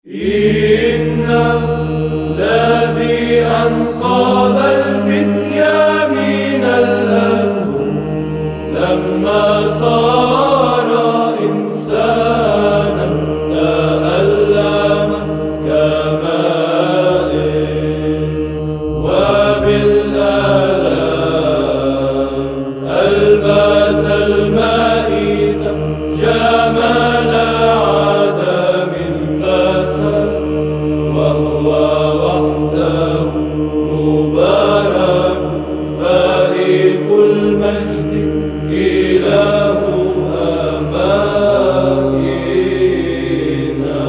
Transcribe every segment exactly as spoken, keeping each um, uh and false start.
إن الذي أنقذ الفتيا من الهدم لما صار إنسانا تألم كماء وبالآلام ألبس المائدة جمال عدم الفساد وهو وحده مبارك فائق المجد إله آبائنا.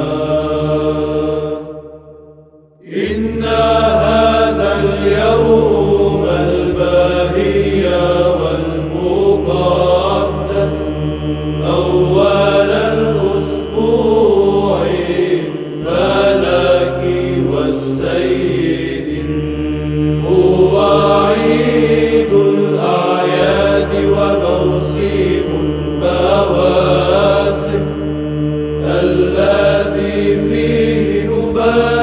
إن هذا اليوم الباهي والمقدس أول الأسبوع ملكي والسيد هو عيد الأعياد وموسم المواسم الذي فيه نبات